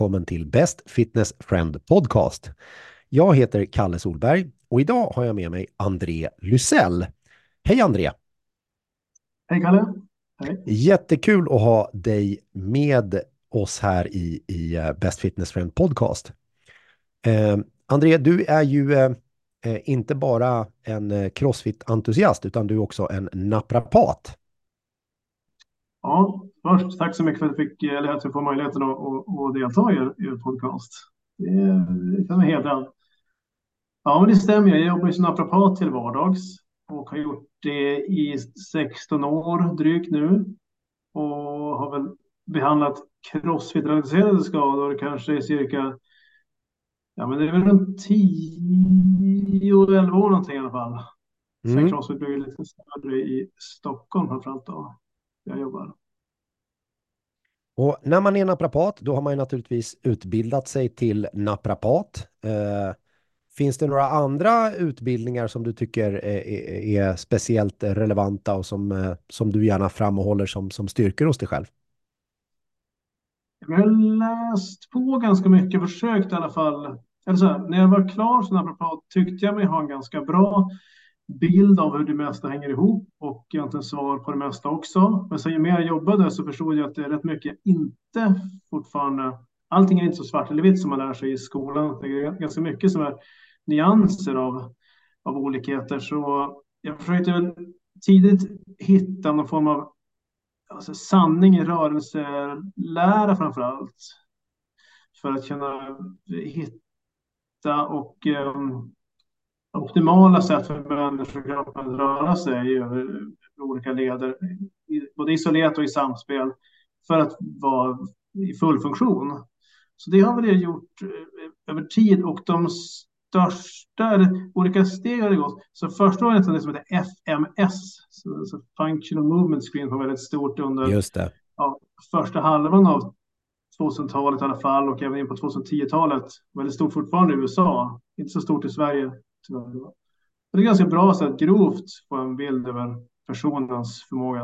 välkommen till Best Fitness Friend Podcast. Jag heter Kalle Solberg och idag har jag med mig André Lysell. Hej André! Hej Kalle! Hej. Jättekul att ha dig med oss här i Best Fitness Friend Podcast. André, du är ju inte bara en CrossFit-entusiast utan du är också en naprapat. Ja, först tack så mycket för att jag får möjligheten att delta i er podcast. Det kan mig hedra. Ja, men det stämmer. Jag jobbar som naprapat till vardags och har gjort det i 16 år drygt nu och har väl behandlat crossfit-relaterade skador kanske cirka, ja men det är väl runt 10-11 år någonting i alla fall. Sen Mm. crossfit blev lite större i Stockholm framförallt då. Jag jobbar. Och när man är naprapat, då har man ju naturligtvis utbildat sig till naprapat. Finns det några andra utbildningar som du tycker är speciellt relevanta och som du gärna framhåller som styrkor hos dig själv? Jag har läst på ganska mycket, försökt i alla fall. Eller så här, när jag var klar som naprapat tyckte jag mig ha en ganska bra bild av hur det mesta hänger ihop och egentligen svar på det mesta också. Men sen ju mer jag jobbade så förstod jag att det är rätt mycket inte fortfarande. Allting är inte så svart eller vitt som man lär sig i skolan. Det är ganska mycket som är nyanser av olikheter. Så jag försökte väl tidigt hitta någon form av sanning i rörelselära framför allt. För att kunna hitta och optimala sätt för människokroppen att röra sig över olika leder, både isolerat och i samspel, för att vara i full funktion. Så det har väl jag gjort över tid och de största olika steg har det gått. Så första var det som heter FMS, så Functional Movement Screen, var väldigt stort under Just det. första halvan av 2000-talet i alla fall och även in på 2010-talet. Väldigt stort fortfarande i USA, inte så stort i Sverige tyvärr. Det är ganska bra så att grovt få en bild över personens förmåga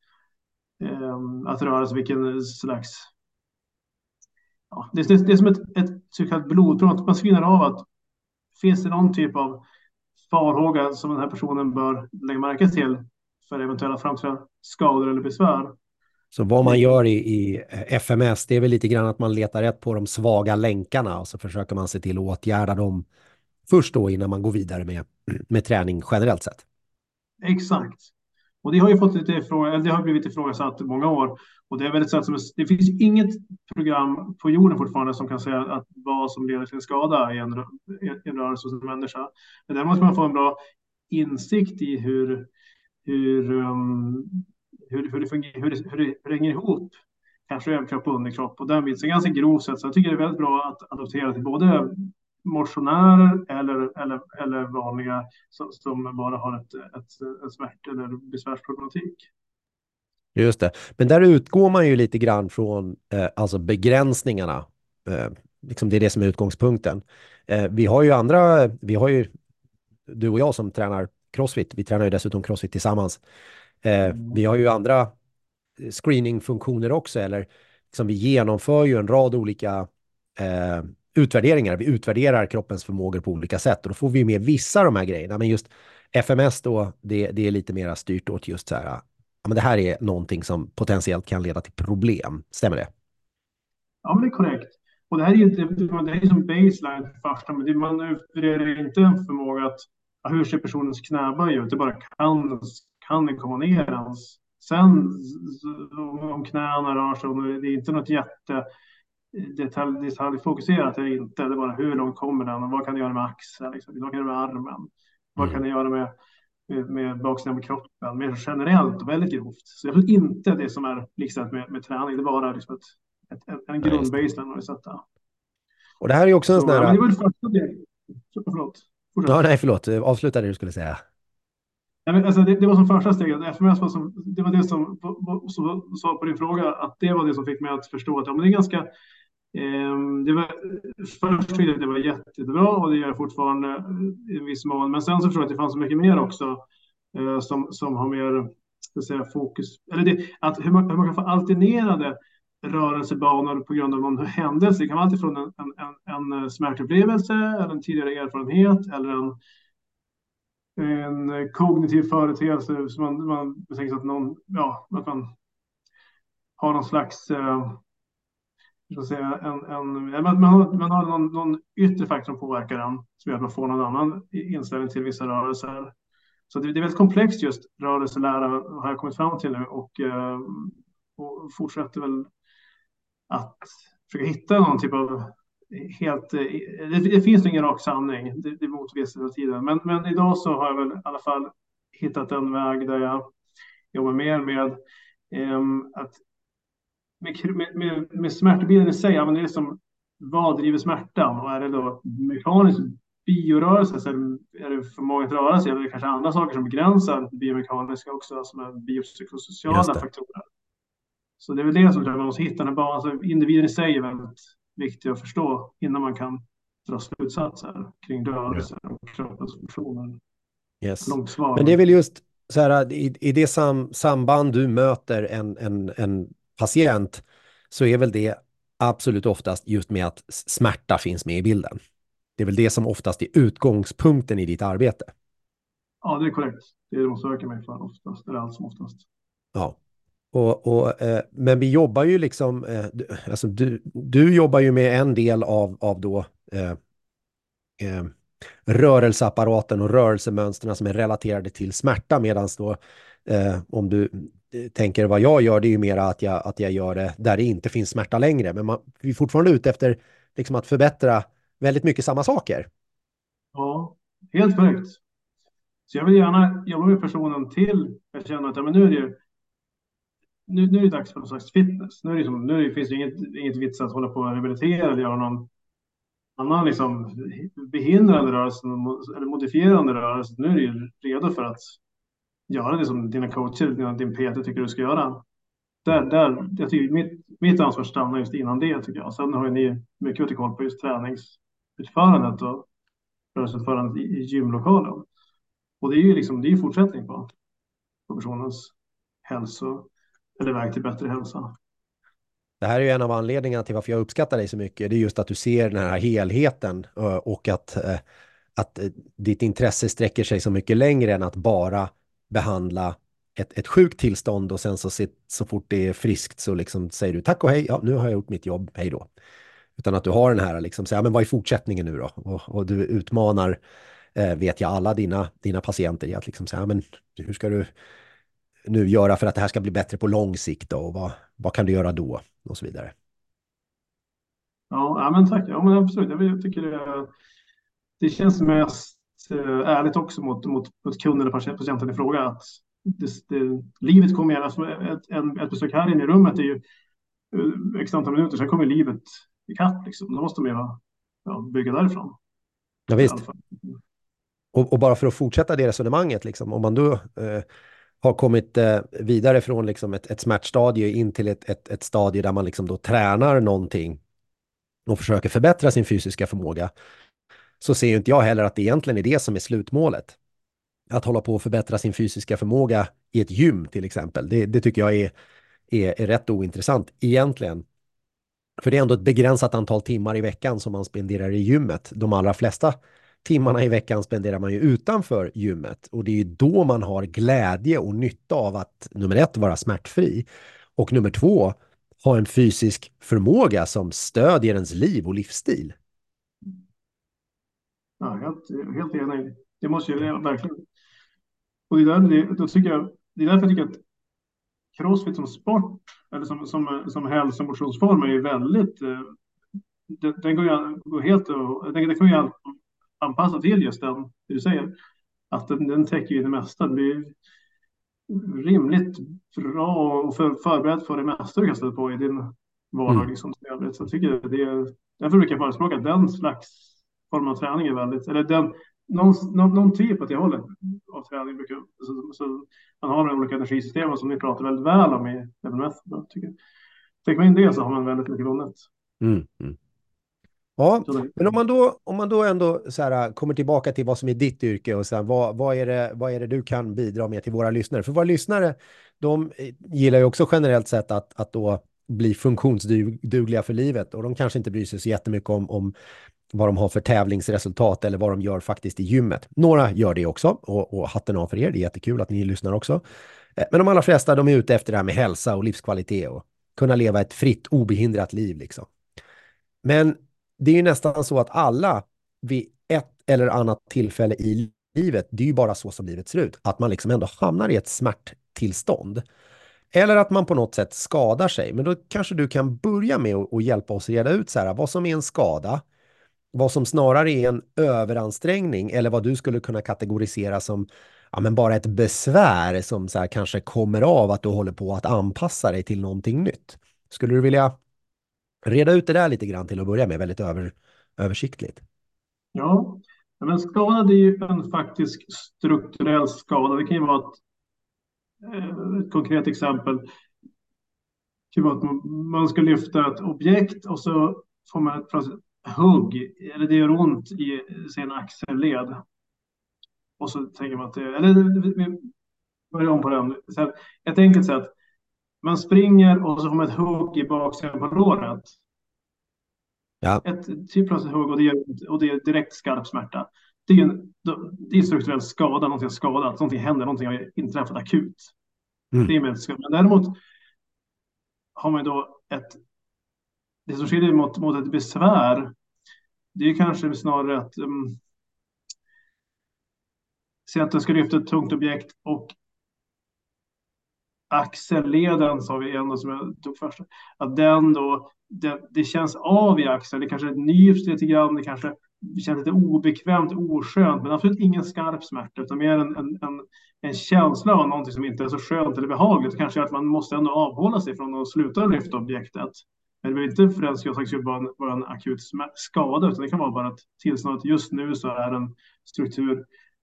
att röra sig, vilken slags... Ja, det är som ett så kallat blodprov. Man screenar av att finns det någon typ av farhåga som den här personen bör lägga märke till för eventuella framtida skador eller besvär. Så vad man gör i FMS, det är väl lite grann att man letar rätt på de svaga länkarna och så försöker man se till att åtgärda dem först då innan man går vidare med träning generellt sett. Exakt. Och det har ju fått det har blivit ifrågasatt i många år. Och det är väldigt det finns inget program på jorden fortfarande som kan säga att vad som leder till en skada i en rörelse hos en människa. Men där måste man få en bra insikt i hur det hänger ihop. Kanske överkropp och underkropp. Och den biten är ganska grov sätt. Så jag tycker det är väldigt bra att adoptera till både motionärer eller vanliga som bara har ett smärt eller besvärsproblematik. Just det. Men där utgår man ju lite grann från alltså begränsningarna. Liksom det är det som är utgångspunkten. Vi har ju du och jag som tränar CrossFit. Vi tränar ju dessutom CrossFit tillsammans. Vi har ju andra screeningfunktioner också, eller liksom vi genomför ju en rad olika utvärderingar. Vi utvärderar kroppens förmågor på olika sätt och då får vi med vissa av de här grejerna. Men just FMS då, det är lite mer styrt åt just så här, ja, men det här är någonting som potentiellt kan leda till problem. Stämmer det? Ja, men det är korrekt. Och det här är ju det är som baseline för första, men man utvärderar inte en förmåga att hur ser personens knäböj ut. Det bara kan det komma ner ens. Sen om knäna rör sig, det är inte något detaljfokuserat eller inte. Det är bara hur långt kommer den och vad kan det göra med axeln, liksom. Vad kan det göra med armen? Vad kan det göra med baksidan på kroppen? Mer generellt och väldigt grovt. Så jag tror inte det som är likställt med träning. Det är bara liksom en Ja, just det. grundbaseline har vi sett där. Och det här är ju också en Så sån ja, men här... det var det första delen. Förlåt. Ja, Fortsätt. nej, förlåt. Avsluta det du skulle säga. Ja, men alltså det var som första steget. FMS det var det som sa på din fråga, att det var det som fick mig att förstå att ja, men det är ganska det var först tyckte jag att det var jättebra och det gör jag fortfarande i viss mån. Men sen så tror jag att det fanns så mycket mer också som har mer, ska säga, fokus. Eller att hur man kan få alternerade rörelsebanor på grund av någon händelse. Det kan vara alltifrån en smärtupplevelse, eller en tidigare erfarenhet, eller en kognitiv företeelse som man tänker att någon, ja, att man har någon slags, så att säga, man har någon yttre faktor som påverkar den, som gör att man får någon annan inställning till vissa rörelser. Så det är väldigt komplext just rörelselära, har jag kommit fram till nu, och fortsätter väl att försöka hitta någon typ av helt, det finns ingen rak sanning, det motbevisas hela tiden. Men idag så har jag väl i alla fall hittat en väg där jag jobbar mer med att med smärtbilden i sig, ja, men det är som vad driver smärtan, och är det då mekanisk biorörelse, så är det förmågan att röra sig, eller är det kanske andra saker som begränsar det biomekaniska också, som är biopsykosociala faktorer. Så det är väl det som man måste hitta, alltså individen i sig är väldigt viktig att förstå innan man kan dra slutsatser kring rörelser och kroppens funktioner. Yes. Men det är väl just så här, i det samband du möter en patient, så är väl det absolut oftast just med att smärta finns med i bilden. Det är väl det som oftast är utgångspunkten i ditt arbete. Ja, det är korrekt. Det är det man söker mig för oftast, eller allt som oftast. Ja. Men vi jobbar ju liksom, alltså du jobbar ju med en del av då rörelseapparaten och rörelsemönsterna som är relaterade till smärta, medan då om du tänker vad jag gör, det är ju mer att jag gör det där det inte finns smärta längre, men vi är fortfarande ute efter liksom att förbättra väldigt mycket samma saker. Ja, helt korrekt. Så jag vill gärna jobba med personen till jag känner att ja, men nu är det dags för någon slags fitness. Nu finns det inget vits att hålla på och rehabilitera eller göra någon annan liksom behindrande rörelse eller modifierande rörelse. Nu är du ju redo för att göra det som dina coacher, din PT tycker du ska göra. Jag tycker mitt ansvar stannar just innan det, tycker jag. Sen har ju ni mycket att koll på just träningsutförandet och rörelseutförandet i gymlokalen. Och det är ju liksom, det är fortsättning på personens eller väg till bättre hälsa. Det här är ju en av anledningarna till varför jag uppskattar dig så mycket. Det är just att du ser den här helheten och att ditt intresse sträcker sig så mycket längre än att bara behandla ett sjukt tillstånd och sen så fort det är friskt så liksom säger du tack och hej, ja, nu har jag gjort mitt jobb, hej då. Utan att du har den här liksom, så, ja, men vad är fortsättningen nu då? Och du utmanar, vet jag, alla dina patienter i att liksom säga, ja, men hur ska du nu göra för att det här ska bli bättre på lång sikt då? Och vad kan du göra då? Och så vidare. Ja, men tack. Ja, men absolut. Jag tycker det känns mest ärligt också mot kunden eller patienten i fråga, att livet kommer igen. Alltså ett besök här inne i rummet är ju x antal minuter, sen kommer livet i kapp liksom. Då måste man bygga därifrån. Ja, visst. Och bara för att fortsätta det resonemanget, liksom, om man då har kommit vidare från liksom ett smärtstadie in till ett stadie där man liksom då tränar någonting och försöker förbättra sin fysiska förmåga, så ser ju inte jag heller att det egentligen är det som är slutmålet. Att hålla på och förbättra sin fysiska förmåga i ett gym till exempel, det tycker jag är rätt ointressant egentligen. För det är ändå ett begränsat antal timmar i veckan som man spenderar i gymmet. De allra flesta timmarna i veckan spenderar man ju utanför gymmet. Och det är ju då man har glädje och nytta av att nummer 1 vara smärtfri. Och nummer 2 ha en fysisk förmåga som stödjer ens liv och livsstil. Ja, helt enig. Det måste ju verkligen. Och det är därför jag tycker att crossfit som sport eller som hälso- och motionsform är ju väldigt, den går helt, den kan ju anpassa till just det du säger, att den täcker ju det mesta. Det blir rimligt bra och förberedd för det mesta du kan ställa på i din vardag. Liksom, så jag tycker därför brukar jag förespråka att den slags form av träning är väldigt, eller någon typ åt det hållet av träning brukar, så man har de olika energisystemen som ni pratar väldigt väl om i Level Method. Tänker man in det så har man väldigt mycket vunnet. Ja, men om man då ändå så här, kommer tillbaka till vad som är ditt yrke och sen vad är det du kan bidra med till våra lyssnare? För våra lyssnare, de gillar ju också generellt sett att då bli funktionsdugliga för livet. Och de kanske inte bryr sig så jättemycket om vad de har för tävlingsresultat eller vad de gör faktiskt i gymmet. Några gör det också och hatten av för er. Det är jättekul att ni lyssnar också. Men de allra flesta, de är ute efter det här med hälsa och livskvalitet och kunna leva ett fritt, obehindrat liv liksom. Men det är ju nästan så att alla vid ett eller annat tillfälle i livet, det är ju bara så som livet ser ut, att man liksom ändå hamnar i ett smärttillstånd. Eller att man på något sätt skadar sig. Men då kanske du kan börja med att hjälpa oss reda ut så här, vad som är en skada, vad som snarare är en överansträngning eller vad du skulle kunna kategorisera som ja, men bara ett besvär som så här kanske kommer av att du håller på att anpassa dig till någonting nytt. Skulle du vilja reda ut det där lite grann till att börja med, väldigt översiktligt? Ja, men skada det är ju en faktisk strukturell skada. Det kan ju vara ett konkret exempel. Det kan vara att man ska lyfta ett objekt och så får man ett plötsligt hugg, eller det gör ont i sin axelled. Och så tänker man att det, eller vi börjar om på den. Så ett enkelt sätt. Man springer och så får man ett hugg i baksidan på låret. Ja. Ett typ plötsligt hugg och det är direkt skarp smärta. Det är en strukturell skada, någonting har skadats, någonting händer, någonting har inträffat akut. Mm. Det är med skada. Men däremot har man då det som skiljer mot ett besvär, det är kanske snarare att säga att den ska lyfta ett tungt objekt och axelleden, sa vi ändå som jag tog först, att den då, det känns av i axeln, det kanske nyps lite grann, det kanske känns lite obekvämt, oskönt, men absolut ingen skarp smärta, utan mer en känsla av någonting som inte är så skönt eller behagligt. Det kanske är att man måste ändå avhålla sig från att sluta lyfta objektet. Men det behöver inte för den skulle vara en akut skada, utan det kan vara bara ett tillstånd att just nu så är en struktur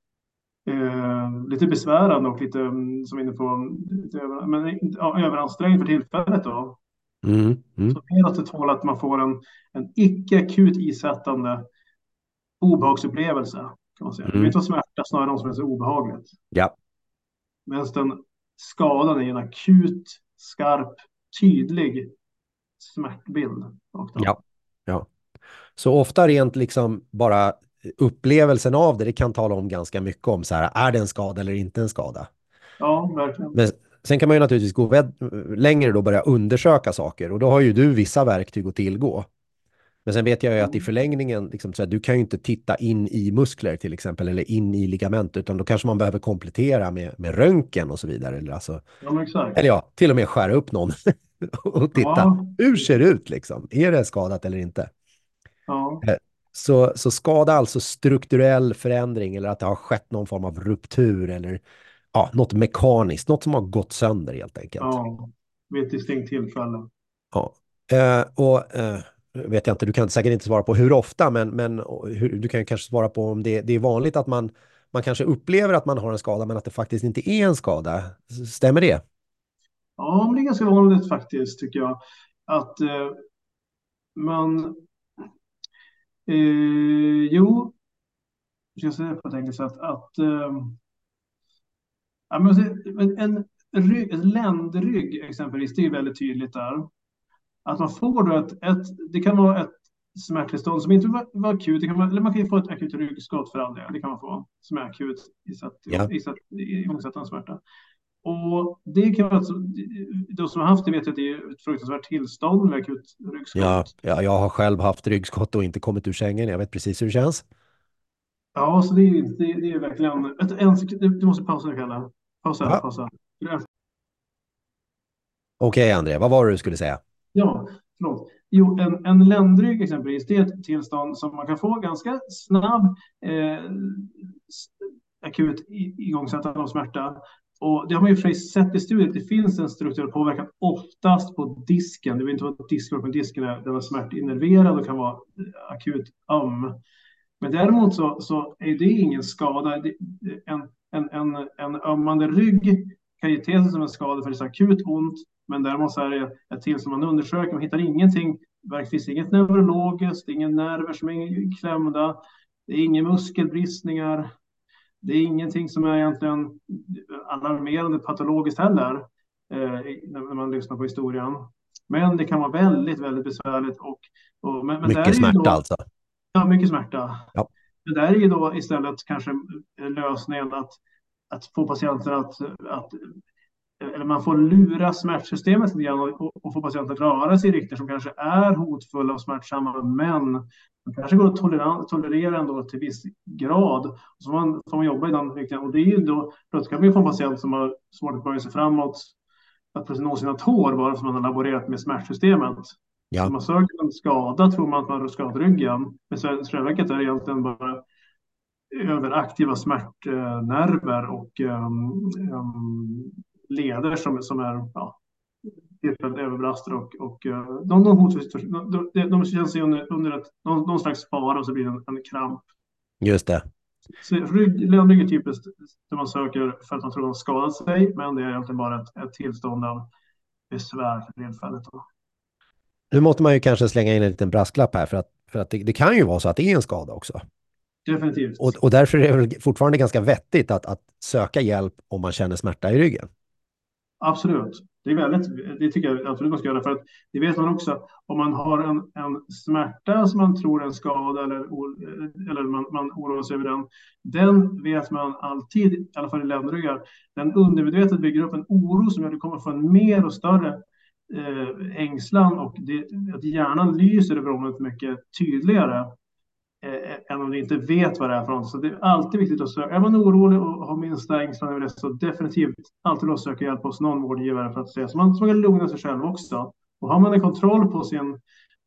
lite besvärande och lite som inne på överansträngning för tillfället då. Så det är att det tål att man får en icke-akut isättande obehagsupplevelse, kan man säga. Det är inte smärta, snarare något som är så obehagligt. Ja. Medan den skadan är en akut, skarp, tydlig smärtbild. Ja. Så ofta rent liksom bara upplevelsen av det kan tala om ganska mycket om så här, är det en skada eller inte en skada? Ja, verkligen. Men sen kan man ju naturligtvis gå längre då och börja undersöka saker. Och då har ju du vissa verktyg att tillgå. Men sen vet jag ju att i förlängningen, liksom, så här, du kan ju inte titta in i muskler till exempel, eller in i ligament, utan då kanske man behöver komplettera med röntgen och så vidare. Eller, alltså, exakt. Eller ja, till och med skära upp någon och titta, hur ser det ut liksom? Är det skadat eller inte? Ja. Så skada alltså strukturell förändring eller att det har skett någon form av ruptur eller ja, något mekaniskt, något som har gått sönder helt enkelt. Ja, vid ett distinkt tillfälle. Ja, vet jag inte, du kan säkert inte svara på hur ofta, men du kan ju kanske svara på om det är vanligt att man kanske upplever att man har en skada men att det faktiskt inte är en skada. Stämmer det? Ja, men det är ganska vanligt faktiskt, tycker jag. Att man... jo, jag ska säga på ett enkelt sätt att en ländrygg exempelvis, det är väldigt tydligt där. Att man får då det kan vara ett smärttillstånd som inte var akut, eller man kan ju få ett akut ryggskott för all del, det kan man få, som är akut igångsättande smärta. Och det kan vara, de som har haft det vet att det är ett fruktansvärt tillstånd med akut ryggskott. Ja, jag har själv haft ryggskott och inte kommit ur sängen, jag vet precis hur det känns. Ja, så det är verkligen, du måste pausa det, Kalle. Pausa. Okej, André, vad var det du skulle säga? Ja, förlåt. Jo, en ländrygg exempelvis, det är ett tillstånd som man kan få ganska snabb akut igångsättande av smärta. Och det har man ju för sig sett i studier, det finns en strukturell påverkan oftast på disken. Det vill inte vara disken, men disken är smärtinnerverad och kan vara akut öm. Men däremot så är det ingen skada. En ömmande rygg kan ju te sig som en skada för det är akut ont. Men däremot så är det ett till som man undersöker. Man hittar ingenting. Det finns inget neurologiskt, ingen nerver som är klämda. Det är inga muskelbristningar. Det är ingenting som är egentligen alarmerande patologiskt heller. När man lyssnar på historien. Men det kan vara väldigt, väldigt besvärligt. Men där Mycket är ju smärta då, alltså. ja, mycket smärta. Ja, Men där är ju då istället kanske lösningen att få patienten att eller man får lura smärtsystemet lite grann och få patienten att röra sig i riktningar som kanske är hotfulla och smärtsamma, men man kanske går att tolerera ändå till viss grad. Och så får man jobba i den riktningen. Och det är ju då kan man ju få en patient som har svårt att böja sig framåt, att plötsligt nå sina tår bara för att man har laborerat med smärtsystemet. Så ja. man söker en skada tror man att man har skadat ryggen. Men själva verket är egentligen bara överaktiva smärtnerver och leder som är tillfälligt överbelastade och de känns sig under någon slags fara och så blir det en kramp. Just det. Så ländrygg är typiskt det man söker för att man tror att man skadat sig, men det är egentligen bara ett tillstånd av besvär för tillfället. Nu måste man ju kanske slänga in en liten brasklapp här för att det kan ju vara så att det är en skada också. Definitivt. Och därför är det väl fortfarande ganska vettigt att söka hjälp om man känner smärta i ryggen. Absolut. Det tycker jag absolut man ska göra, för att det vet man också, om man har en smärta som man tror är en skada eller man oroar sig över den vet man alltid, i alla fall i ländryggar, den undermedvetet bygger upp en oro som gör att du kommer få en mer och större ängslan och att hjärnan lyser över området mycket tydligare än om du inte vet vad det är för något. Så det är alltid viktigt att söka. Är man orolig och har minsta ängslan över det, så definitivt alltid att söka hjälp hos någon vårdgivare för att se så man kan lugna sig själv också. Och har man en kontroll på sin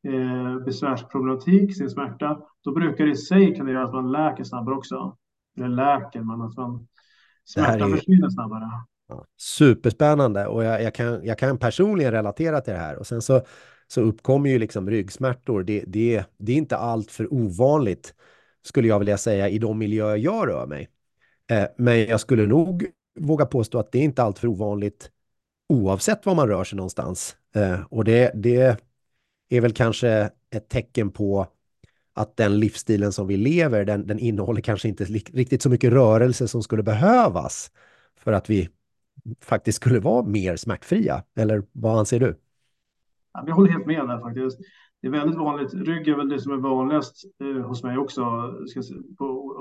besvärsproblematik, sin smärta, då brukar det i sig kunna göra att man läker snabbare också. Eller läker man, att man Det här smärtan är försvinner snabbare. superspännande och jag kan personligen relatera till det här. Och sen så uppkommer ju liksom ryggsmärtor. Det är inte allt för ovanligt, skulle jag vilja säga, i de miljöer jag rör mig. Men jag skulle nog våga påstå att det är inte allt för ovanligt oavsett var man rör sig någonstans. Och det är väl kanske ett tecken på att den livsstilen som vi lever, den innehåller kanske inte riktigt så mycket rörelse som skulle behövas för att vi faktiskt skulle vara mer smärtfria. Eller vad anser du? Ja, jag håller helt med där faktiskt. Det är väldigt vanligt. Rygg är väl det som är vanligast hos mig också. På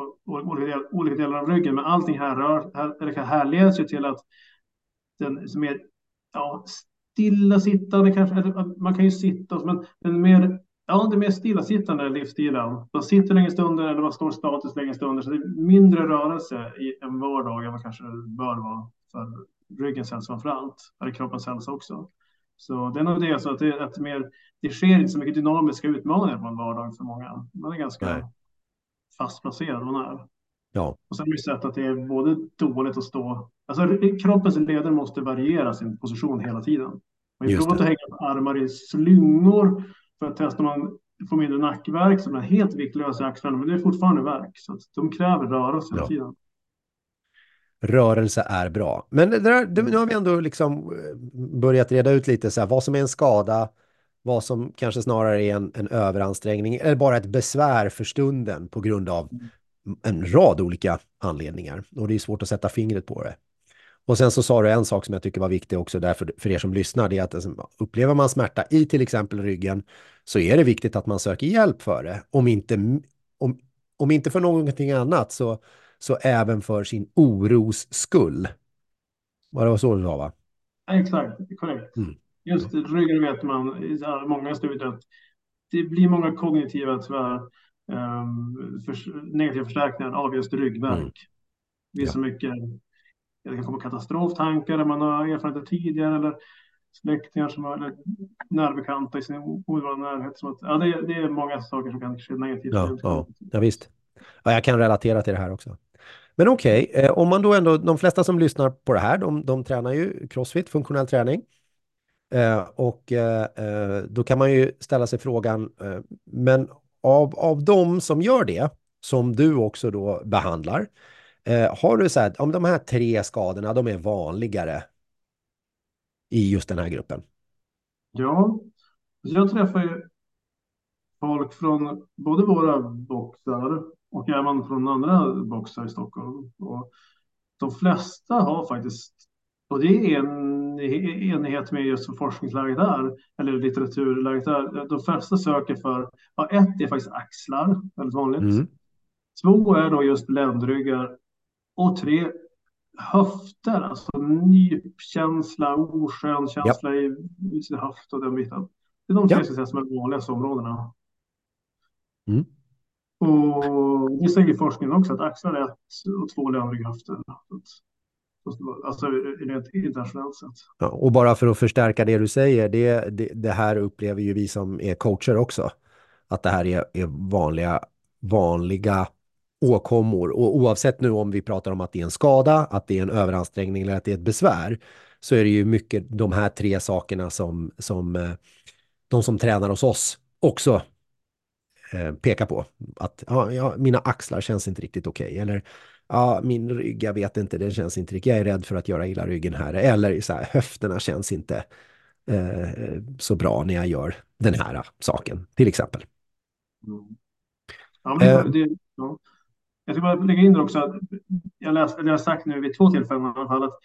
olika delar av ryggen. Men allting härleds ju till att den som är stillasittande kanske. Eller, man kan ju sitta, men den mer stillasittande livsstilen. Man sitter länge stunder eller man står statiskt länge stunder. Så det är mindre rörelse i en vardag än vad kanske bör vara för ryggens hälsa framför allt. Eller kroppens hälsa också. Så det är nog det, så att det sker inte så mycket dynamiska utmaningar på en vardag för många. Man är ganska Nej. fastplacerad man är. Ja, Och sen har vi sett att det är både dåligt att stå. Alltså kroppens leder måste variera sin position hela tiden. Man har ju just provat det. att hänga armar i slingor för att testa om man får mindre nackvärk som är helt viktlösa i axlarna, men det är fortfarande värk. Så att de kräver rörelse hela Ja. tiden. Rörelse är bra. Men nu har vi ändå liksom börjat reda ut lite så här, vad som är en skada, vad som kanske snarare är en överansträngning eller bara ett besvär för stunden på grund av en rad olika anledningar. Och det är svårt att sätta fingret på det. Och sen så sa du en sak som jag tycker var viktig också därför för er som lyssnar, det är att alltså, upplever man smärta i till exempel ryggen, så är det viktigt att man söker hjälp för det. Om inte för någonting annat så även för sin oros skull. Var det så du sa, va? Ja, exakt, korrekt. Mm. Just ryggen vet man i många studier att det blir många kognitiva tyvärr negativa förstärkningar av just ryggvärk. Mm. Det är Ja. så mycket, det kan komma katastroftankar där man har erfarenheter tidigare eller släktingar som har, eller närbekanta i sin omedelbara närhet. Som att, det är många saker som kan ske negativt. Ja, visst. Ja, jag kan relatera till det här också. Men okej, om man då ändå, de flesta som lyssnar på det här, de tränar ju crossfit, funktionell träning. Då kan man ju ställa sig frågan, men av de som gör det, som du också då behandlar, har du sagt om de här 3 skadorna, de är vanligare i just den här gruppen? Ja, jag träffar ju folk från både våra boxar och även från andra boxar i Stockholm. Och de flesta har faktiskt Och det är en enighet med just forskningsläget där, eller litteraturläget där. De flesta söker för, ja, ett är faktiskt axlar, väldigt vanligt. Mm. Två är då just ländryggar. Och tre, höfter, alltså nypkänsla, oskön Ja. känsla i sin höft och den biten. Det är de tre Ja. ska säga, som är de vanligaste områdena. Mm. Och det säger forskningen också, att axlar är ett och två ländryggar höfter. Alltså rent internationellt sett. Ja, och bara för att förstärka det du säger, det här upplever ju vi som är coacher också. Att det här är vanliga åkommor. Och oavsett nu om vi pratar om att det är en skada, att det är en överansträngning eller att det är ett besvär, så är det ju mycket de här tre sakerna som de som tränar hos oss också pekar på. Att ja, mina axlar känns inte riktigt okej. Eller ja, min rygg, jag vet inte, den känns inte riktigt. Jag är rädd för att göra illa ryggen här. Eller så här, höfterna känns inte så bra när jag gör den här saken, till exempel. Mm. Ja, men Eh, ja. Jag ska bara lägga in det också att jag har sagt nu vid två tillfällen i alla fall att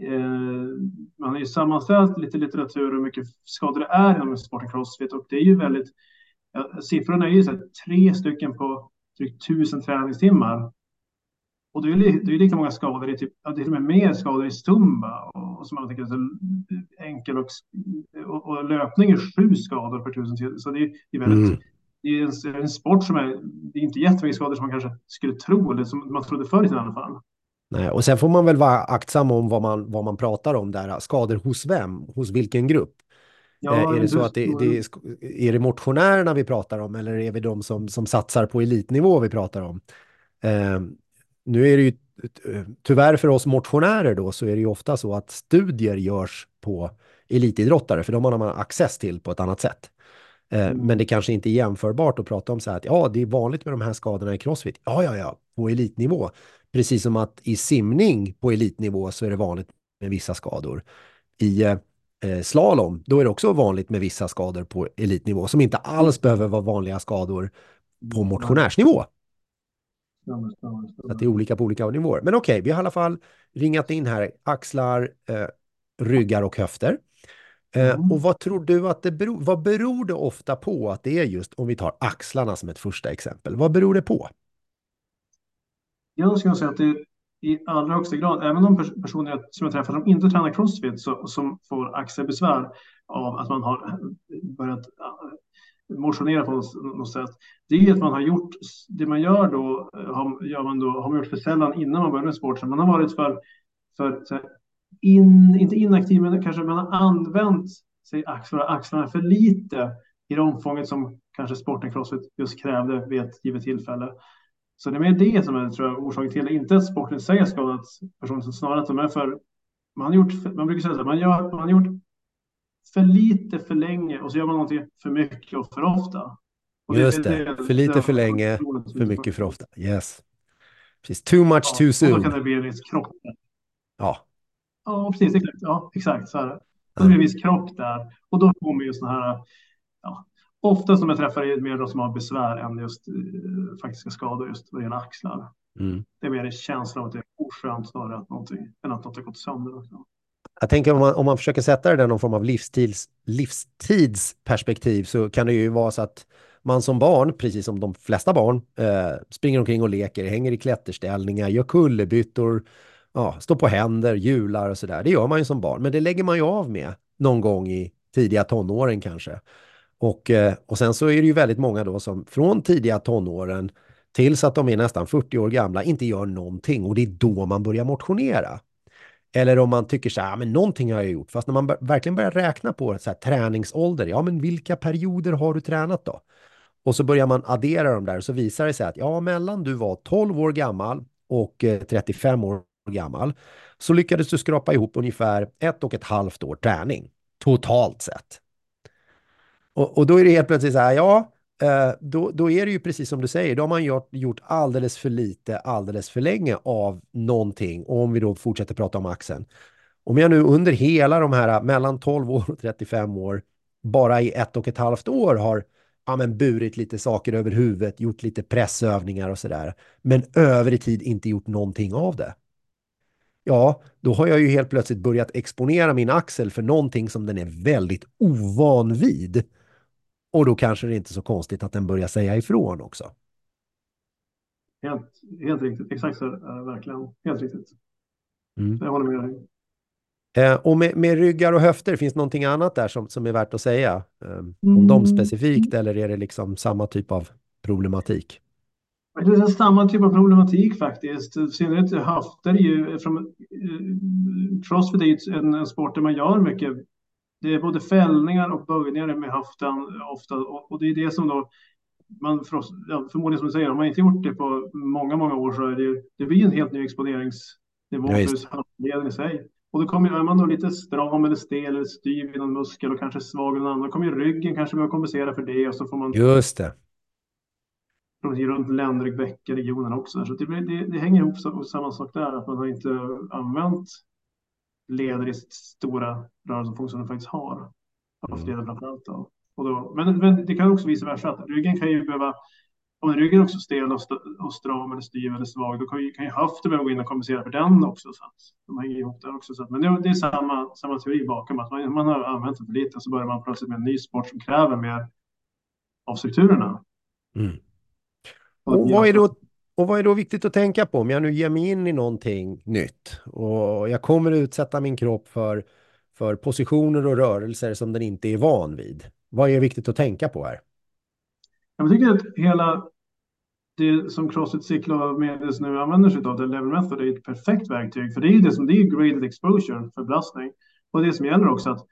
man har ju sammanställt lite litteratur och hur mycket skador det är inom sporten crossfit, och det är ju väldigt, ja, siffrorna är ju så här, 3 stycken på drygt 1000 träningstimmar. Och det är lika många skador i typ, ja, det är till och med mer skador i stumba och som man tänker så enkel och löpning är 7 skador per 1000. Så det är väldigt, mm. det är en sport som det är inte jättemycket skador som man kanske skulle tro, eller som man trodde förr i tiden i alla fall. Nej, och sen får man väl vara aktsam om vad man pratar om där. Skador hos vem? Hos vilken grupp? Ja, Är det så du, att är det motionärerna vi pratar om, eller är det de som satsar på elitnivå vi pratar om? Eh, Nu är det ju tyvärr för oss motionärer då, så är det ju ofta så att studier görs på elitidrottare, för de har man access till på ett annat sätt. Men det kanske inte är jämförbart att prata om så här att ja, det är vanligt med de här skadorna i crossfit. Ja, på elitnivå. Precis som att i simning på elitnivå så är det vanligt med vissa skador. I slalom, då är det också vanligt med vissa skador på elitnivå som inte alls behöver vara vanliga skador på motionärsnivå. Så att det är olika på olika nivåer. Men okej, vi har i alla fall ringat in här axlar, ryggar och höfter. Och mm. vad tror du att vad beror det ofta på att det är just, om vi tar axlarna som ett första exempel, vad beror det på? Jag skulle säga att det i allra högsta grad, även de personer som jag träffar som inte tränar crossfit, som får axelbesvär av att man har börjat motionera på något sätt. Det är att man har gjort, det man gör då, har man gjort för sällan innan man börjar med sport. Så man har varit för så här, inte inaktiv, men kanske man har använt sig axlarna för lite i det omfånget som kanske sporten crossfit just krävde vid ett givet tillfälle. Så det är mer det som är, tror jag, orsaken till det. Inte att sporten säger skadat personer, snarare att de är för, man brukar säga så här, man har gjort för lite för länge och så gör man någonting för mycket och för ofta. Och Just det, för lite för länge, för mycket för ofta. Yes. Precis, too much Ja, too och då kan soon. det bli en viss krock. Ja. Ja, precis. Exakt. Ja, exakt så här. Då blir Ja. det en viss krock där. Och då kommer ju sådana här, ja, ofta som jag träffar är mer de som har besvär än just faktiska skador just vad det gäller axlar. Mm. Det är mer en känsla av att det är oskönt snarare än att något har gått sönder. Också. Jag tänker om man försöker sätta det i någon form av livstidsperspektiv, så kan det ju vara så att man som barn, precis som de flesta barn, springer omkring och leker, hänger i klätterställningar, gör kullerbyttor, ja, står på händer, hjular och sådär. Det gör man ju som barn, men det lägger man ju av med någon gång i tidiga tonåren kanske. Och sen så är det ju väldigt många då som från tidiga tonåren tills att de är nästan 40 år gamla inte gör någonting, och det är då man börjar motionera. Eller om man tycker så här, men någonting har jag gjort. Fast när man verkligen börjar räkna på så här, träningsålder, ja men vilka perioder har du tränat då? Och så börjar man addera dem där, och så visar det sig att ja, mellan du var 12 år gammal och 35 år gammal så lyckades du skrapa ihop ungefär 1,5 år träning totalt sett. Och då är det helt plötsligt så här, ja, då är det ju precis som du säger, då har man gjort alldeles för lite, alldeles för länge av någonting. Och om vi då fortsätter prata om axeln. Om jag nu under hela de här mellan 12 år och 35 år, bara i 1,5 år har burit lite saker över huvudet, gjort lite pressövningar och sådär, men över i tid inte gjort någonting av det. ja, då har jag ju helt plötsligt börjat exponera min axel för någonting som den är väldigt ovan vid. Och då kanske det inte är så konstigt att den börjar säga ifrån också. Helt, helt riktigt. Exakt så är det verkligen. Helt riktigt. Mm. Så jag håller med dig. Och med ryggar och höfter, finns någonting annat där som är värt att säga? Om dem Mm. specifikt, eller är det liksom samma typ av problematik? Det är samma typ av problematik faktiskt. I synnerhet höfter är ju crossfit är ju en sport där man gör mycket. Det är både fällningar och böjningar med höften ofta, och det är det som då man förmodligen, som du säger, om man inte gjort det på många, många år, så är det ju, det blir en helt ny Ja, exponeringsnivå för just. höftleden i sig. Och då kommer, är man då lite stram eller stel eller styv i någon muskel och kanske svag i någon annan, då kommer ju ryggen kanske behöva kompensera för det, och så får man Just det. runt ländryggbäckenregionen också. Så det hänger ihop, samma sak där, att man har inte använt leder i stora rörelsefunktioner som de faktiskt har. Mm. Höftleden framförallt då. Men det kan också vice versa, att ryggen kan ju behöva, om ryggen är också stel och stram eller styv eller svag, då kan ju höften behöva gå in och kompensera för den också. Så att de hänger ihop där också. Så att, men det är samma teori bakom, att man har använt det för lite, och så börjar man plötsligt med en ny sport som kräver mer av strukturerna. Mm. Och det Och blir vad är ganska... då, och vad är då viktigt att tänka på om jag nu ger mig in i någonting nytt och jag kommer utsätta min kropp för positioner och rörelser som den inte är van vid? Vad är viktigt att tänka på här? Jag tycker att hela det som CrossFit Cyclo-medels nu använder sig av, det level method, är ett perfekt verktyg. För det är ju det som, det är graded exposure för belastning. Och det som gäller också att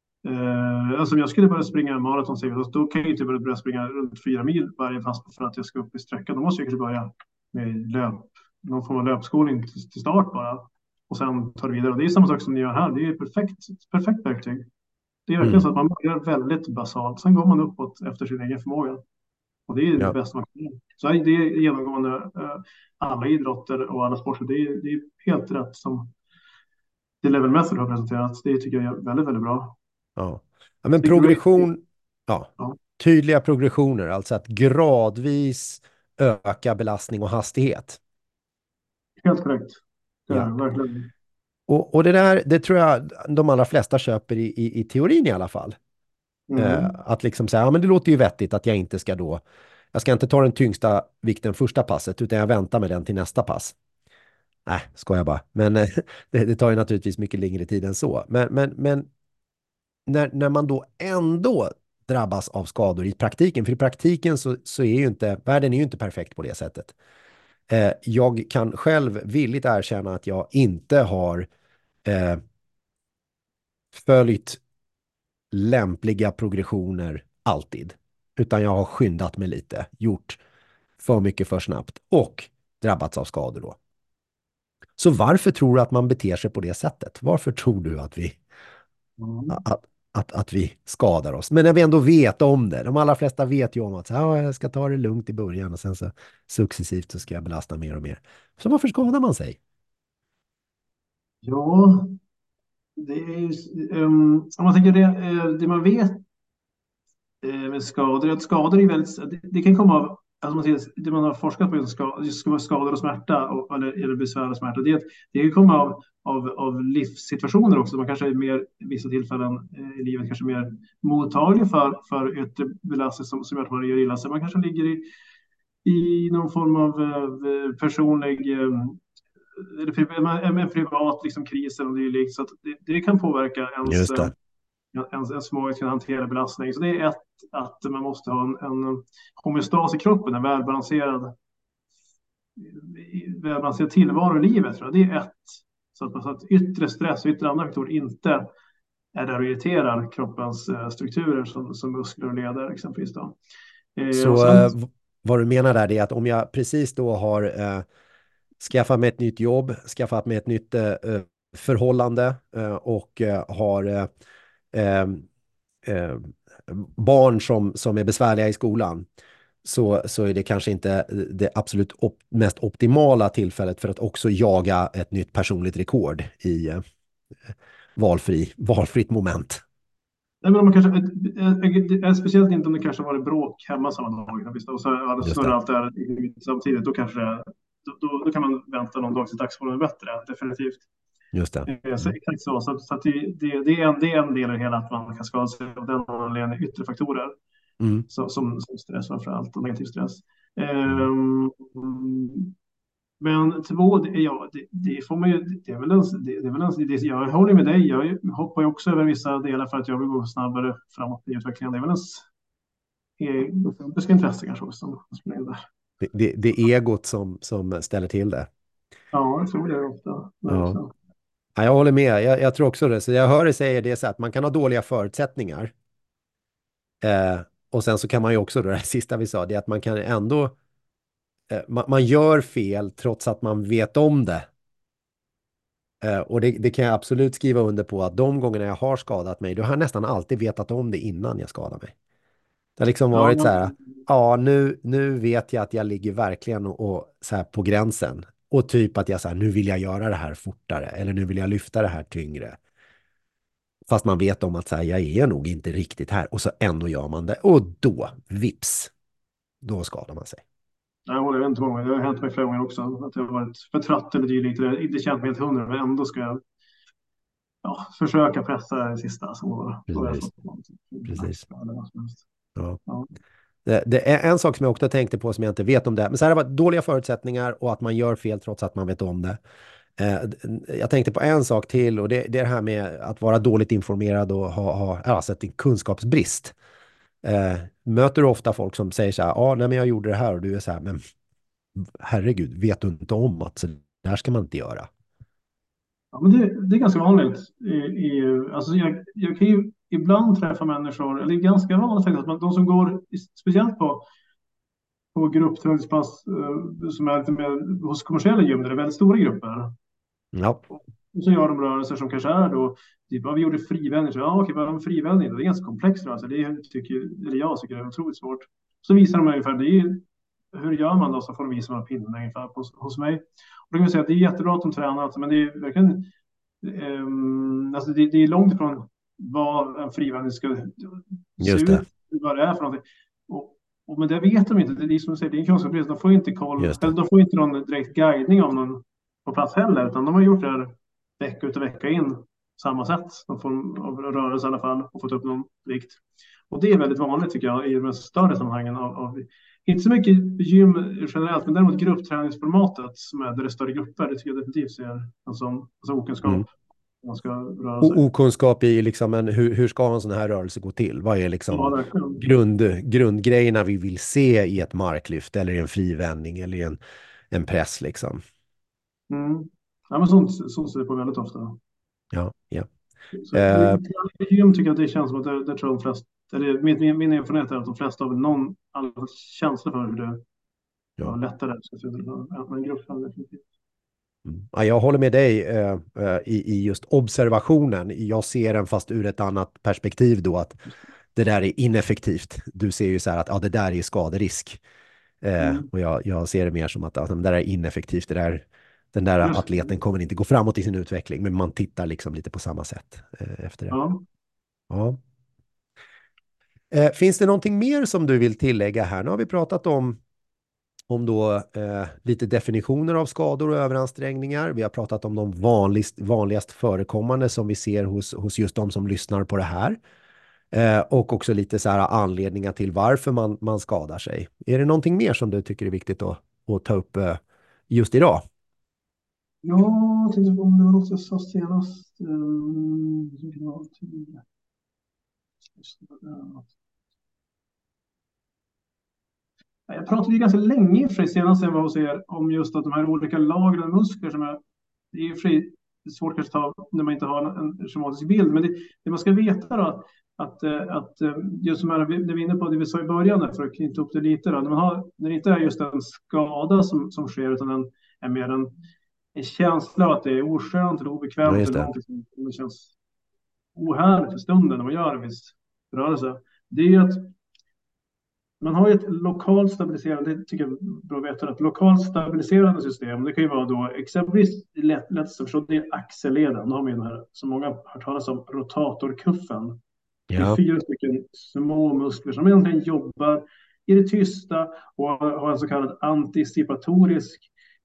alltså om jag skulle börja springa maraton, då kan jag inte börja springa runt 4 mil varje pass för att jag ska upp i sträckan. Då måste jag kanske börja med någon form av löpskolning till start bara. Och sen tar det vidare. Och det är samma sak som ni gör här. Det är ett perfekt verktyg. Det är verkligen så Mm. att man börjar väldigt basalt. Sen går man uppåt efter sin egen förmåga. Och det är det Ja. bästa man kan göra. Så det är genomgående alla idrotter och alla sporter. Det är helt rätt som det level method har presenterat. Det tycker jag är väldigt, väldigt bra. Ja. Ja, men Det är great. progression, ja, Ja, tydliga progressioner, alltså att gradvis öka belastning och hastighet. helt korrekt. Det är Ja. det, verkligen. Och det där, det tror jag de allra flesta köper i teorin i alla fall. Mm. Att liksom säga, ja men det låter ju vettigt att jag inte ska då, jag ska inte ta den tyngsta vikten första passet, utan jag väntar med den till nästa pass. Nej, ska jag bara. Men det tar ju naturligtvis mycket längre tid än så. Men när man då ändå drabbas av skador i praktiken, för i praktiken så är ju inte, världen är ju inte perfekt på det sättet. Jag kan själv villigt erkänna att jag inte har eh, följt lämpliga progressioner alltid. Utan jag har skyndat mig lite, gjort för mycket för snabbt och drabbats av skador då. Så varför tror du att man beter sig på det sättet? Varför tror du att Mm. att vi skadar oss? Men när vi ändå vet om det, de allra flesta vet ju om att ja, jag ska ta det lugnt i början och sen så successivt så ska jag belasta mer och mer. Så varför skadar man sig? Ja, det är ju, om man tänker det man vet med skador, är att skador är väldigt, det kan komma av, alltså man säger, det man har forskat på, ska vara skador och smärta, eller besvär och smärta, det kan komma av livssituationer också. Man kanske är mer, vissa tillfällen i livet, kanske mer mottaglig för yttre belastning som gör att man gör illa sig. Man kanske ligger i någon form av personlig en privat liksom, kris eller dylikt. Så att det kan påverka Just det. ens förmåga att hantera belastning. Så det är att man måste ha en homeostas i kroppen, en välbalanserad tillvaro i livet. Tror jag. Det är ett. Så att yttre stress och yttre andra faktorer inte är där och irriterar kroppens strukturer som muskler och leder exempelvis. Då. Och Så sen, vad du menar där är att om jag precis då har skaffat mig ett nytt jobb, skaffat mig ett nytt förhållande och har eh, eh, barn som är besvärliga i skolan, så är det kanske inte det absolut mest optimala tillfället för att också jaga ett nytt personligt rekord i valfritt moment. nej, men man kanske, speciellt inte om det kanske var bråk hemma samma dag. Och så hade Just snurrat det. allt det här samtidigt. Då kanske då kan man vänta någon dag till dagsformen är bättre. Definitivt. Just det. Så, Mm. exakt så. Så att det är en del i det hela att man kan skada sig av den anledningen, yttre faktorer Mm. som stress framför allt och negativ stress. Mm. Ehm, Men två, det får man ju, det är väl det är väl jag håller med dig, jag hoppar ju också över vissa delar för att jag vill gå snabbare framåt i utvecklingen. Det är väl ens egocentriska intresse kanske också som spelar in där. Det är egot som ställer till det. Ja, jag tror det ofta. Men Ja. också. Ja, jag håller med. Jag tror också det. Så jag hör dig säga det så att man kan ha dåliga förutsättningar. Och sen så kan man ju också, då, det här sista vi sa, det är att man kan ändå, man gör fel trots att man vet om det. Och det kan jag absolut skriva under på att de gångerna jag har skadat mig, då har jag nästan alltid vetat om det innan jag skadade mig. Det har liksom Ja, varit så här, ja nu vet jag att jag ligger verkligen och så här på gränsen. Och typ att jag så här, nu vill jag göra det här fortare eller nu vill jag lyfta det här tyngre. Fast man vet om att så här, jag är nog inte riktigt här och så ändå gör man det. Och då, vips, då skadar man sig. jag håller inte med. Det har hänt mig flera gånger också. Att jag har varit för trött eller dylikt. Inte känt mig helt hundra, men ändå ska jag försöka pressa det sista. Så har jag Precis, fått någonting. precis. Ja. Ja. Det är en sak som jag också tänkte på som jag inte vet om det. Men så här har det varit dåliga förutsättningar och att man gör fel trots att man vet om det. Jag tänkte på en sak till och det är det här med att vara dåligt informerad och ha alltså en kunskapsbrist. Möter du ofta folk som säger så här, ja, nej, men jag gjorde det här och du är så här, men herregud, vet du inte om att så där ska man inte göra? Ja, men det är ganska vanligt. Alltså jag kan ju ibland träffa människor, eller det är ganska vanligt faktiskt, att de som går, speciellt på gruppträningspass som är lite mer hos kommersiella gym, där det är väldigt stora grupper. Ja, Och så gör de rörelser som kanske är då, typ, vi gjorde frivändning, så ja, okej, vad är en frivändning? Det är ganska komplext rörelse, jag tycker det är otroligt svårt. Så visar de ungefär, hur gör man då, så får de visa några pinnar ungefär hos mig. Och då kan vi säga att det är jättebra att de tränar, alltså, men det är verkligen alltså det är långt ifrån vad en frivändning ska se just det. ut, vad det är för någonting. Men det vet de inte. Det är som du säger, det är en kunskapsbrist. De får inte Just eller det. de får inte någon direkt guidning av någon på plats heller, utan de har gjort det här vecka ut och vecka in samma sätt. De får en rörelse i alla fall och fått upp någon vikt. Och det är väldigt vanligt tycker jag i de större sammanhangen inte så mycket gym generellt, men däremot gruppträningsformatet som är där det är större grupper. Det tycker jag definitivt ser alltså okunskap. Mm. Man ska röra Och sig. okunskap i liksom hur ska en sån här rörelse gå till? Vad är Ja, liksom verkligen. grundgrejerna vi vill se i ett marklyft eller i en frivändning eller i en press liksom? Mm. Ja, men sånt ser jag på väldigt ofta. Ja, ja. Så Eh, i gym tycker jag att det känns som att det tror jag de flesta, eller min erfarenhet är att de flesta har väl någon känsla för hur det ja. lättare ska se ut. Men gruppen definitivt. Mm. Ja, jag håller med dig i just observationen. Jag ser den fast ur ett annat perspektiv då att det där är ineffektivt. Du ser ju så här att ja, det där är skaderisk. Mm. Och jag ser det mer som att det där är ineffektivt. Den där Just atleten kommer inte gå framåt i sin utveckling, men man tittar liksom lite på samma sätt efter det. ja. Ja. Finns det någonting mer som du vill tillägga här? Nu har vi pratat om då lite definitioner av skador och överansträngningar. Vi har pratat om de vanligast förekommande som vi ser hos just de som lyssnar på det här. Och också lite så här anledningar till varför man skadar sig. Är det någonting mer som du tycker är viktigt att ta upp just idag? Ja, jag tänkte om det var något jag sa senast. Jag pratade ju ganska länge i och för sig senast jag var hos er om just att de här olika lagren av muskler som är, det är ju för sig svårt kanske att ta när man inte har en schematisk bild, men det man ska veta då att just som det vi är inne på det vi sa i början där, för att knyta upp det lite då, när det inte är just en skada som sker utan en är mer en känsla av att det är oskönt eller Ja, obekvämt just eller det. någonting som känns ohärligt för stunden när man gör en viss rörelse. Det är ju att man har ju ett lokalt stabiliserande, det tycker jag är bra att veta, ett lokalt stabiliserande system. Det kan ju vara då exempelvis lätt att förstå, det är axelleden. Då har vi den här som många har hört talas om, rotatorkuffen. Det är Ja, 4 stycken små muskler som egentligen jobbar i det tysta och har en så kallad anticipatorisk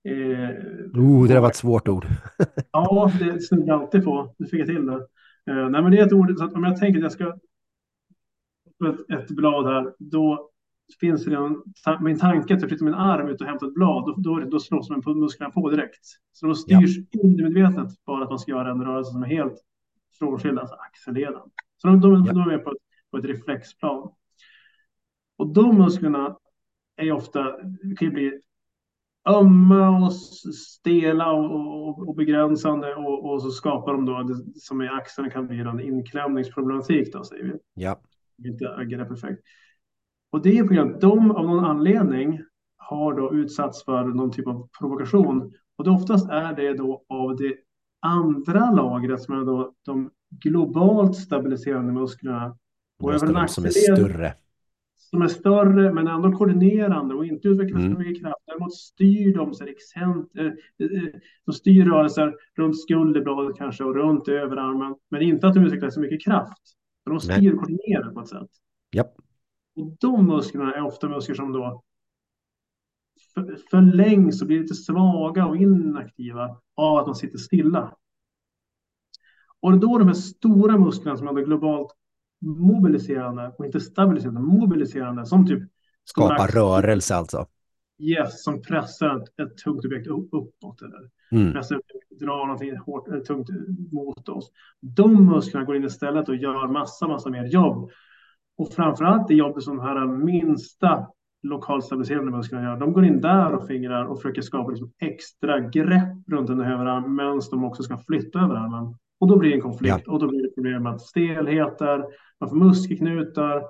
Det där var Våga. ett svårt ord. Ja, det snurrar jag alltid på. Nu fick jag till det. Nej, men det är ett ord, så att om jag tänker att jag ska på ett blad här, då finns det redan min tanke att jag flyttar min arm ut och hämtar ett blad, då slås man på musklerna på direkt. Så då Ja, styrs undermedvetet bara att man ska göra en rörelse som är helt frånskild, alltså axelleden. Så de ja, är med på ett reflexplan. Och de musklerna är ofta, kan ju bli ömma och stela och begränsande, och så skapar de då det som i axeln kan bli en inklämningsproblematik då, säger vi. ja. Inte agerar perfekt. Och det är på grund av att de av någon anledning har då utsatts för någon typ av provokation. Och det oftast är det då av det andra lagret som är då de globalt stabiliserande musklerna. Och Just över det, en de som är axelled större. som är större men ändå koordinerande och inte utvecklar så Mm. mycket kraft. Däremot styr de, så de styr rörelser runt skulderbladet kanske och runt överarmen. Men inte att de utvecklar så mycket kraft. De Nej. styr och koordinerar på ett sätt. Ja. Och de musklerna är ofta muskler som då förlängs och blir lite svaga och inaktiva av att man sitter stilla. Och då de här stora musklerna som är globalt mobiliserande och inte stabiliserande, mobiliserande, som typ stora Skapa axlar, rörelse alltså. yes, som pressar ett tungt objekt uppåt eller Mm. pressar upp, drar någonting hårt eller tungt mot oss. De musklerna går in istället och gör massa mer jobb. Och framförallt det jobbet som de här minsta lokalstabiliserande musklerna gör. De går in där och fingrar och försöker skapa liksom extra grepp runt den här överarmen medan de också ska flytta överarmen. Och då blir det en Ja. konflikt och då blir det problem med stelheter, man får muskelknutar,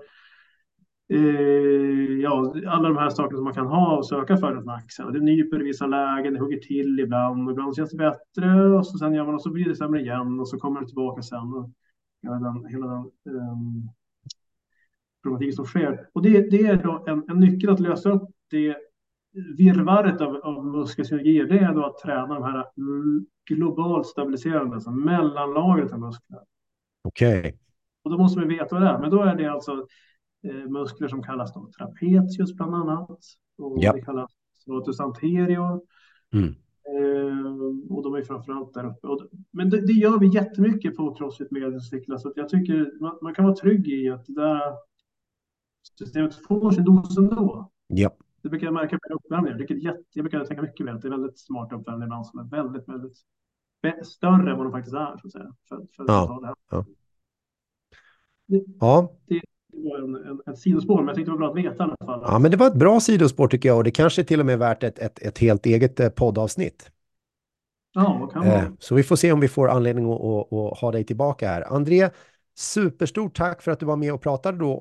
ja, alla de här sakerna som man kan ha och söka för runt axeln. Det nyper i vissa lägen, det hugger till ibland och ibland känns det bättre och så sen gör man och så blir det sämre igen och så kommer det tillbaka sen. Och hela den problematik som sker. Och det är då en nyckel att lösa upp det virrvarret av muskelsynergier. Det är då att träna de här globalt stabiliserande, alltså mellanlagret av muskler. Okej. Och då måste man veta vad det är. Men då är det alltså muskler som kallas då trapezius bland annat. Och Ja. det kallas serratus anterior. Mm. Och de är framförallt där uppe. Men det gör vi jättemycket på CrossFit med cyklar. Så att jag tycker man kan vara trygg i att det där systemet får sin dos ändå. Ja. Det brukar jag märka på uppvärmning. Jag brukar tänka mycket väl att det är väldigt smart uppvärmning ibland som är väldigt större än vad de faktiskt är, så att säga. För att ta det här. Ja. Det, Ja. det var ett sidospår, men jag tyckte det var bra att veta i alla fall. Ja, men det var ett bra sidospår tycker jag och det kanske till och med är värt ett helt eget poddavsnitt. Ja, kan man. Så vi får se om vi får anledning att ha dig tillbaka här. André, superstort tack för att du var med och pratade då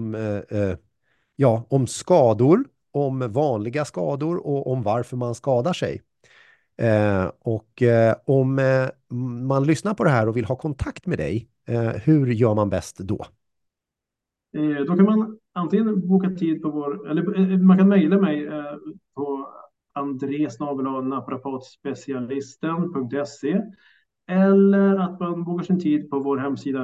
om skador, om vanliga skador och om varför man skadar sig. Om man lyssnar på det här och vill ha kontakt med dig, hur gör man bäst då? Då kan man antingen boka tid på eller man kan mejla mig på andres@naprapatspecialisten.se eller att man bokar sin tid på vår hemsida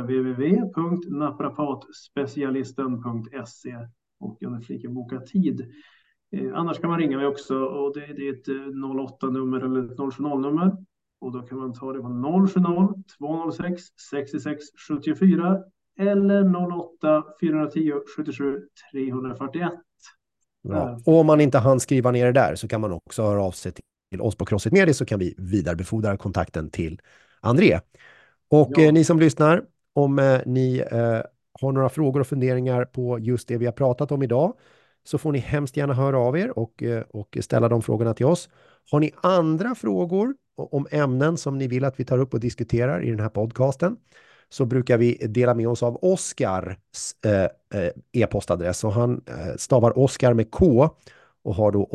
www.naprapatspecialisten.se och under fliken boka tid. Annars kan man ringa mig också och det är ett 08-nummer eller ett 070-nummer och då kan man ta det på 070-206 66 74 eller 08-410 77 341. Ja. Och om man inte hann skriva ner det där så kan man också höra av sig till oss på CrossFit Media så kan vi vidarebefordra kontakten till André. Och ni som lyssnar, om ni har några frågor och funderingar på just det vi har pratat om idag så får ni hemskt gärna höra av er och ställa de frågorna till oss. Har ni andra frågor om ämnen som ni vill att vi tar upp och diskuterar i den här podcasten så brukar vi dela med oss av Oskars e-postadress. Och han stavar Oskar med K och har då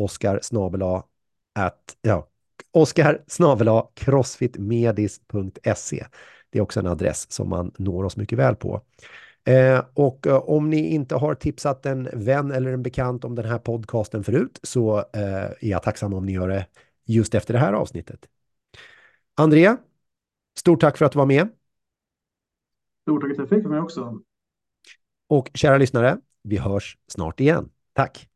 oskar@crossfitmedis.se. Det är också en adress som man når oss mycket väl på. Och om ni inte har tipsat en vän eller en bekant om den här podcasten förut så är jag tacksam om ni gör det just efter det här avsnittet. André, stort tack för att du var med. Stort tack att jag fick mig också. Och kära lyssnare, vi hörs snart igen. Tack!